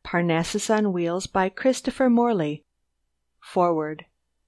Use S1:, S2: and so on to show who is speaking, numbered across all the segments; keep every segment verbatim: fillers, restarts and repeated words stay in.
S1: Parnassus on Wheels by Christopher Morley. Foreword.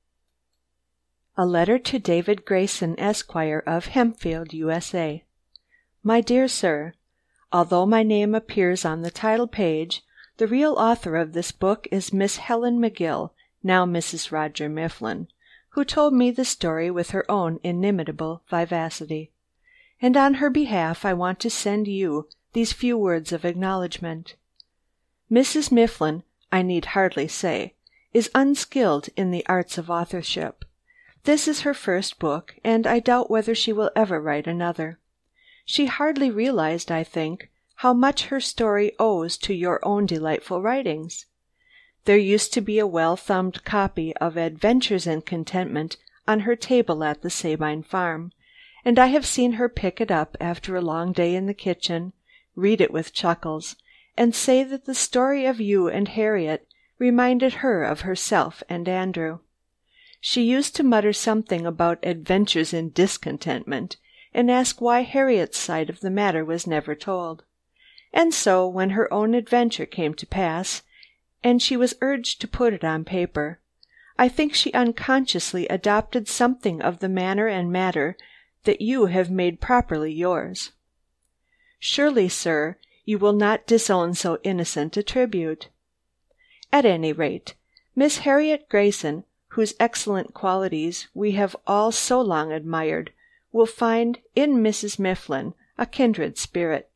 S1: A letter to David Grayson, Esquire, of Hempfield, U S A. My dear Sir, although my name appears on the title page, the real author of this book is Miss Helen McGill, now Missus Roger Mifflin, who told me the story with her own inimitable vivacity. And on her behalf I want to send you these few words of acknowledgment. Missus Mifflin, I need hardly say, is unskilled in the arts of authorship. This is her first book, and I doubt whether she will ever write another. She hardly realized, I think, how much her story owes to your own delightful writings. There used to be a well-thumbed copy of Adventures in Contentment on her table at the Sabine farm, and I have seen her pick it up after a long day in the kitchen, read it with chuckles, and say that the story of you and Harriet reminded her of herself and Andrew. She used to mutter something about adventures in discontentment, and ask why Harriet's side of the matter was never told. And so, when her own adventure came to pass, and she was urged to put it on paper, I think she unconsciously adopted something of the manner and matter that you have made properly yours. Surely, sir, you will not disown so innocent a tribute. At any rate, Miss Harriet Grayson, whose excellent qualities we have all so long admired, will find in Missus Mifflin a kindred spirit.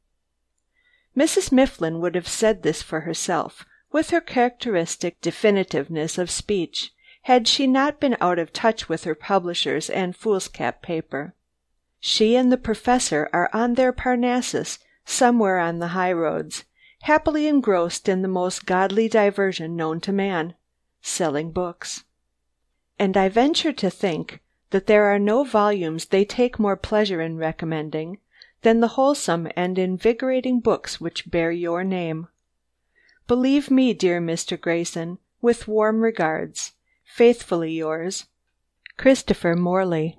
S1: Missus Mifflin would have said this for herself, with her characteristic definitiveness of speech, had she not been out of touch with her publishers and foolscap paper. She and the Professor are on their Parnassus somewhere on the high roads, happily engrossed in the most godly diversion known to man, selling books. And I venture to think that there are no volumes they take more pleasure in recommending than the wholesome and invigorating books which bear your name. Believe me, dear Mister Grayson, with warm regards, faithfully yours, Christopher Morley.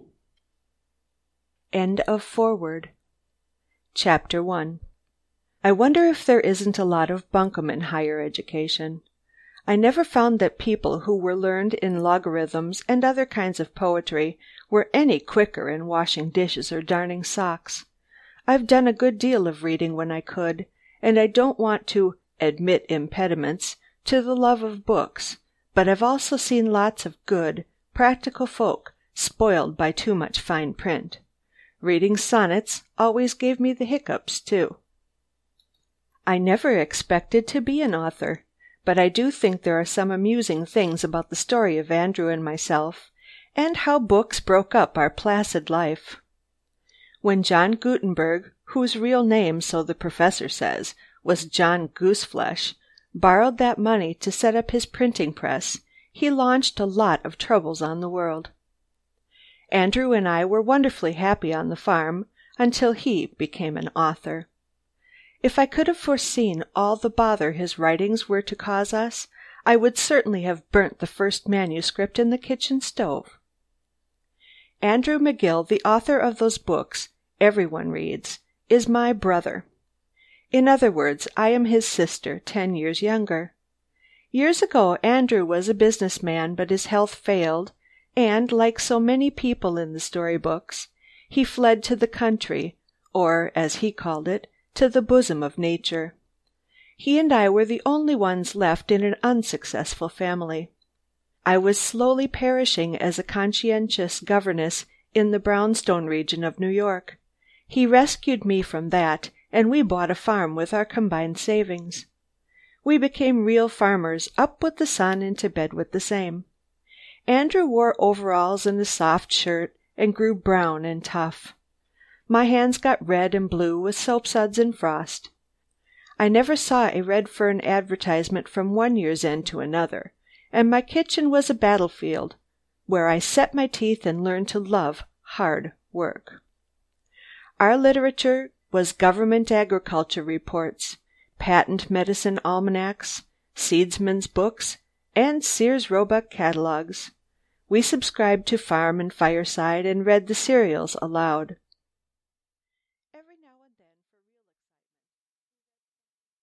S1: End of foreword. Chapter one. I wonder if there isn't a lot of bunkum in higher education. I never found that people who were learned in logarithms and other kinds of poetry were any quicker in washing dishes or darning socks. I've done a good deal of reading when I could, and I don't want to admit impediments to the love of books, but I've also seen lots of good, practical folk spoiled by too much fine print. Reading sonnets always gave me the hiccups, too. I never expected to be an author, but I do think there are some amusing things about the story of Andrew and myself, and how books broke up our placid life. When John Gutenberg, whose real name, so the Professor says, was John Gooseflesh, borrowed that money to set up his printing press, he launched a lot of troubles on the world. Andrew and I were wonderfully happy on the farm until he became an author. If I could have foreseen all the bother his writings were to cause us, I would certainly have burnt the first manuscript in the kitchen stove. Andrew McGill, the author of those books everyone reads, is my brother. In other words, I am his sister, ten years younger. Years ago Andrew was a businessman, but his health failed, and, like so many people in the storybooks, he fled to the country, or, as he called it, to the bosom of nature. He and I were the only ones left in an unsuccessful family. I was slowly perishing as a conscientious governess in the brownstone region of New York. He rescued me from that, and we bought a farm with our combined savings. We became real farmers, up with the sun and to bed with the same. Andrew wore overalls and a soft shirt and grew brown and tough. My hands got red and blue with soapsuds and frost. I never saw a Redfern advertisement from one year's end to another, and my kitchen was a battlefield where I set my teeth and learned to love hard work. Our literature was government agriculture reports, patent medicine almanacs, seedsmen's books, and Sears Roebuck catalogs. We subscribed to Farm and Fireside and read the serials aloud.